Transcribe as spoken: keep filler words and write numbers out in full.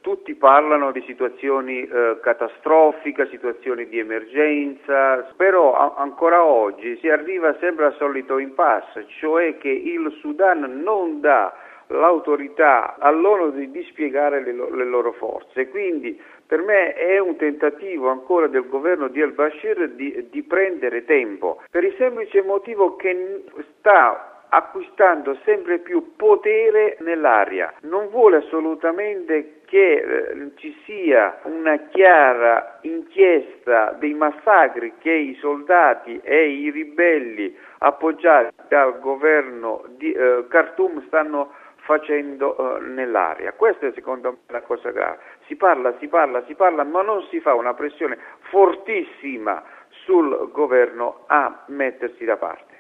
Tutti parlano di situazioni eh, catastrofiche, situazioni di emergenza, però a- ancora oggi si arriva sempre al solito impasse, cioè che il Sudan non dà l'autorità all'ONU di dispiegare le, lo- le loro forze. Quindi per me è un tentativo ancora del governo di al-Bashir di, di prendere tempo, per il semplice motivo che sta acquistando sempre più potere nell'area. Non vuole assolutamente che eh, ci sia una chiara inchiesta dei massacri che i soldati e i ribelli appoggiati dal governo di eh, Khartoum stanno facendo eh, nell'area. Questa è secondo me la cosa grave. Si parla, si parla, si parla, ma non si fa una pressione fortissima sul governo a mettersi da parte.